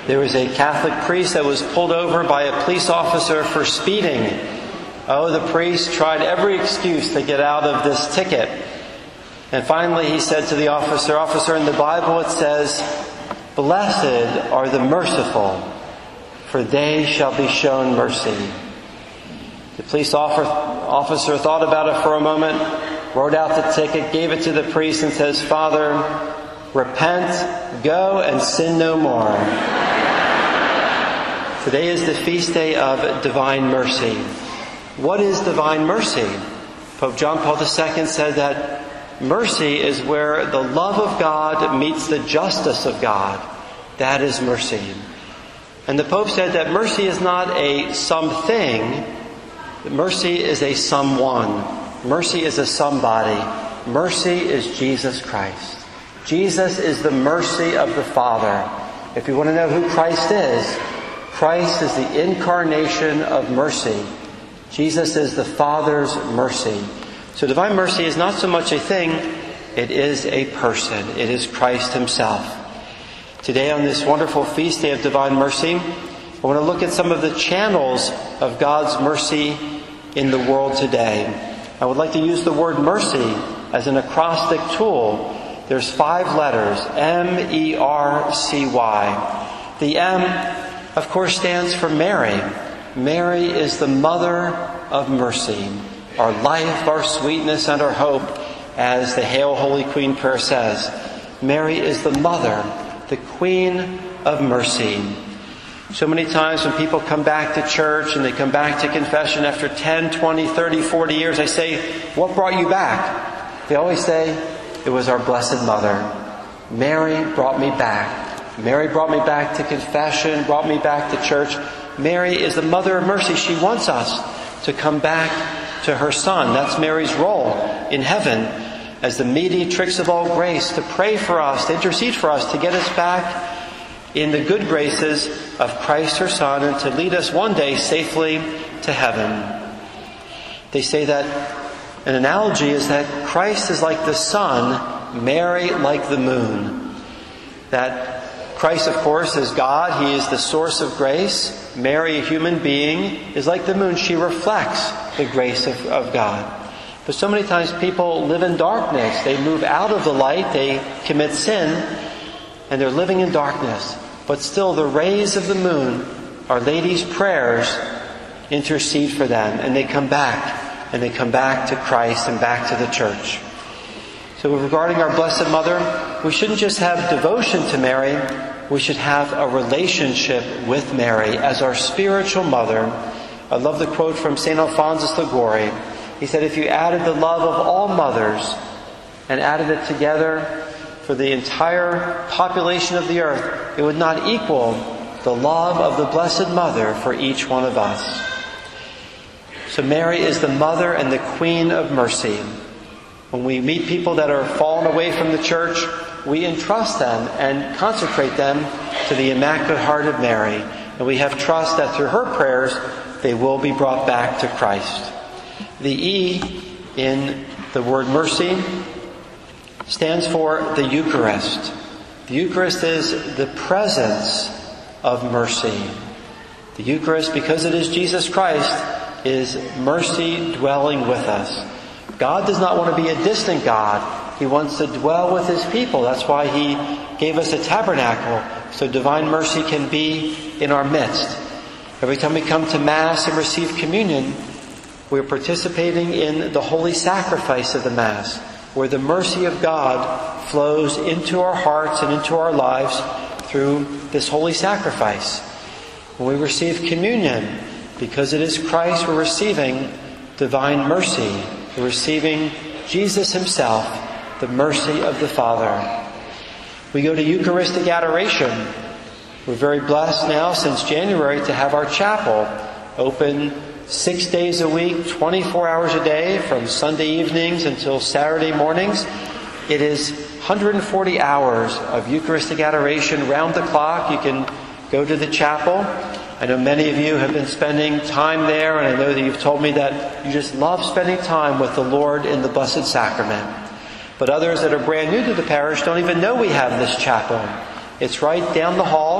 There was a Catholic priest that was pulled over by a police officer for speeding. Oh, the priest tried every excuse to get out of this ticket. And finally he said to the officer, "Officer, in the Bible it says, 'Blessed are the merciful, for they shall be shown mercy.'" The police officer thought about it for a moment, wrote out the ticket, gave it to the priest, and says, "Father, repent, go and sin no more." Today is the feast day of Divine Mercy. What is Divine Mercy? Pope John Paul II said that mercy is where the love of God meets the justice of God. That is mercy. And the Pope said that mercy is not a something, mercy is a someone. Mercy is a somebody. Mercy is Jesus Christ. Jesus is the mercy of the Father. If you want to know who Christ is the incarnation of mercy. Jesus is the Father's mercy. So divine mercy is not so much a thing, it is a person. It is Christ Himself. Today on this wonderful feast day of Divine Mercy, I want to look at some of the channels of God's mercy in the world today. I would like to use the word mercy as an acrostic tool. There's 5 letters, M-E-R-C-Y. The M, of course, stands for Mary. Mary is the mother of mercy, our life, our sweetness, and our hope, as the Hail Holy Queen prayer says. Mary is the mother, the Queen of mercy. So many times when people come back to church and they come back to confession after 10, 20, 30, 40 years, I say, "What brought you back?" They always say, "It was our Blessed Mother. Mary brought me back. Mary brought me back to confession, brought me back to church." Mary is the mother of mercy. She wants us to come back to her Son. That's Mary's role in heaven as the mediatrix of all grace, to pray for us, to intercede for us, to get us back in the good graces of Christ her Son, and to lead us one day safely to heaven. They say that an analogy is that Christ is like the sun, Mary like the moon. That Christ, of course, is God. He is the source of grace. Mary, a human being, is like the moon. She reflects the grace of God. But so many times people live in darkness. They move out of the light. They commit sin. And they're living in darkness. But still, the rays of the moon, Our Lady's prayers, intercede for them. And they come back. And they come back to Christ and back to the church. So regarding our Blessed Mother, we shouldn't just have devotion to Mary, we should have a relationship with Mary as our spiritual mother. I love the quote from St. Alphonsus Liguori. He said, "If you added the love of all mothers and added it together for the entire population of the earth, it would not equal the love of the Blessed Mother for each one of us." So Mary is the mother and the Queen of mercy. When we meet people that are fallen away from the church, we entrust them and consecrate them to the Immaculate Heart of Mary. And we have trust that through her prayers, they will be brought back to Christ. The E in the word mercy stands for the Eucharist. The Eucharist is the presence of mercy. The Eucharist, because it is Jesus Christ, is mercy dwelling with us. God does not want to be a distant God. He wants to dwell with His people. That's why He gave us a tabernacle, so divine mercy can be in our midst. Every time we come to Mass and receive communion, we're participating in the holy sacrifice of the Mass, where the mercy of God flows into our hearts and into our lives through this holy sacrifice. When we receive communion, because it is Christ we're receiving divine mercy. We're receiving Jesus Himself, the mercy of the Father. We go to Eucharistic adoration. We're very blessed now since January to have our chapel open 6 days a week, 24 hours a day, from Sunday evenings until Saturday mornings. It is 140 hours of Eucharistic adoration round the clock. You can go to the chapel. I know many of you have been spending time there, and I know that you've told me that you just love spending time with the Lord in the Blessed Sacrament. But others that are brand new to the parish don't even know we have this chapel. It's right down the hall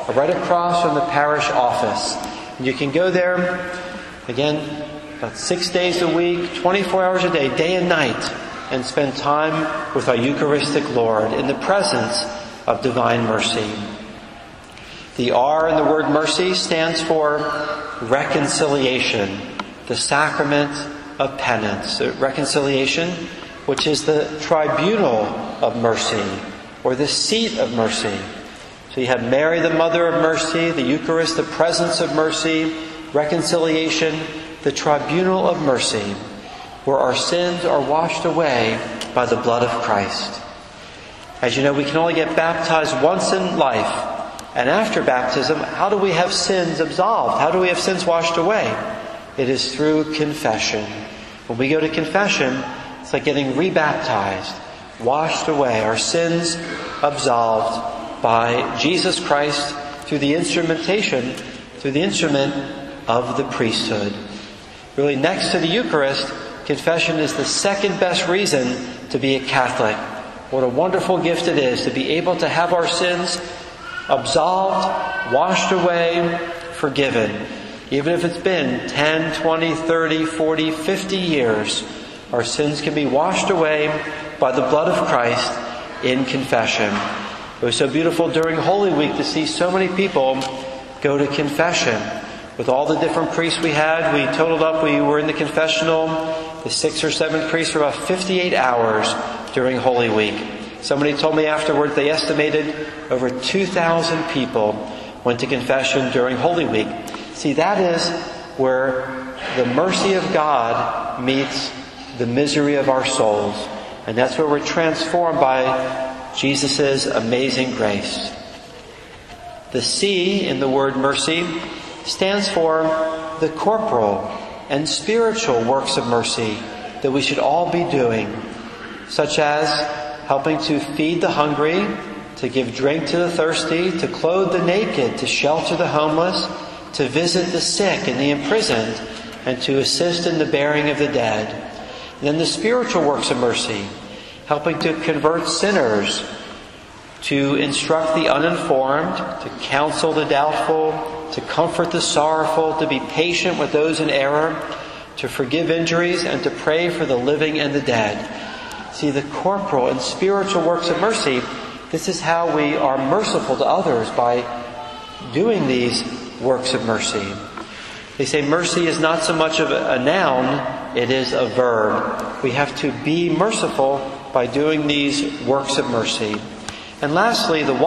right across from the parish office. And you can go there, again, about 6 days a week, 24 hours a day, day and night, and spend time with our Eucharistic Lord in the presence of divine mercy. The R in the word mercy stands for reconciliation, the sacrament of penance. Reconciliation, which is the tribunal of mercy, or the seat of mercy. So you have Mary, the Mother of Mercy, the Eucharist, the presence of mercy, reconciliation, the tribunal of mercy, where our sins are washed away by the blood of Christ. As you know, we can only get baptized once in life. And after baptism, how do we have sins absolved? How do we have sins washed away? It is through confession. When we go to confession, it's like getting rebaptized, washed away, our sins absolved by Jesus Christ through the instrument of the priesthood. Really, next to the Eucharist, confession is the second best reason to be a Catholic. What a wonderful gift it is to be able to have our sins absolved, washed away, forgiven. Even if it's been 10, 20, 30, 40, 50 years, our sins can be washed away by the blood of Christ in confession. It was so beautiful during Holy Week to see so many people go to confession. With all the different priests we had, we totaled up, we were in the confessional, the 6 or 7 priests, for about 58 hours during Holy Week. Somebody told me afterward they estimated over 2,000 people went to confession during Holy Week. See, that is where the mercy of God meets the misery of our souls. And that's where we're transformed by Jesus' amazing grace. The C in the word mercy stands for the corporal and spiritual works of mercy that we should all be doing, such as helping to feed the hungry, to give drink to the thirsty, to clothe the naked, to shelter the homeless, to visit the sick and the imprisoned, and to assist in the burying of the dead. And then the spiritual works of mercy, helping to convert sinners, to instruct the uninformed, to counsel the doubtful, to comfort the sorrowful, to be patient with those in error, to forgive injuries, and to pray for the living and the dead. See, the corporal and spiritual works of mercy, this is how we are merciful to others, by doing these works of mercy. They say mercy is not so much of a noun, it is a verb. We have to be merciful by doing these works of mercy. And lastly, the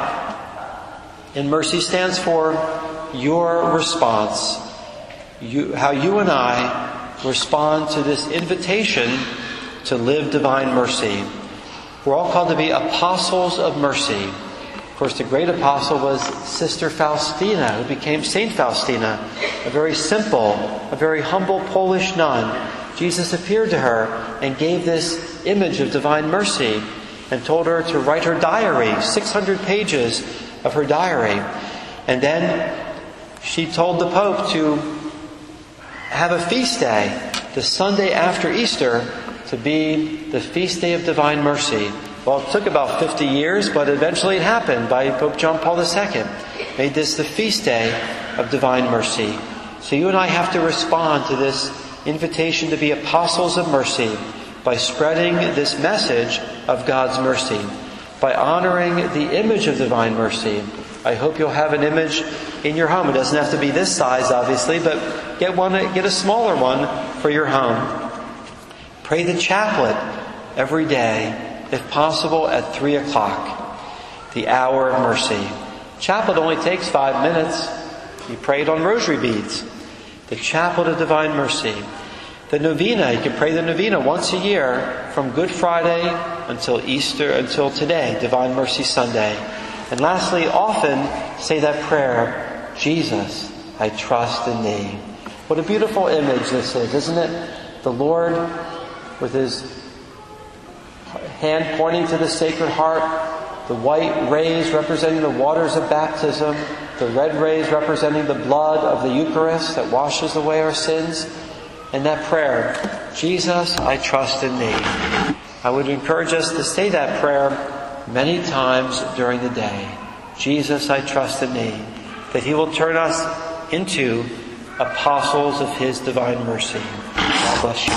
Y in mercy stands for your response. How you and I respond to this invitation to live divine mercy. We're all called to be apostles of mercy. Of course, the great apostle was Sister Faustina, who became Saint Faustina, a very simple, a very humble Polish nun. Jesus appeared to her and gave this image of divine mercy and told her to write her diary, 600 pages of her diary. And then she told the Pope to have a feast day, the Sunday after Easter, to be the feast day of divine mercy. Well, it took about 50 years, but eventually it happened by Pope John Paul II. Made this the feast day of divine mercy. So you and I have to respond to this invitation to be apostles of mercy by spreading this message of God's mercy, by honoring the image of divine mercy. I hope you'll have an image in your home. It doesn't have to be this size, obviously, but get a smaller one for your home. Pray the chaplet every day, if possible, at 3 o'clock, the hour of mercy. Chaplet only takes 5 minutes. You pray it on rosary beads. The chaplet of divine mercy. The novena, you can pray the novena once a year from Good Friday until Easter, until today, Divine Mercy Sunday. And lastly, often say that prayer, Jesus, I trust in Thee. What a beautiful image this is, isn't it? The Lord with His hand pointing to the Sacred Heart, the white rays representing the waters of baptism, the red rays representing the blood of the Eucharist that washes away our sins, and that prayer, Jesus, I trust in Thee. I would encourage us to say that prayer many times during the day. Jesus, I trust in thee, that he will turn us into apostles of his divine mercy. God bless you.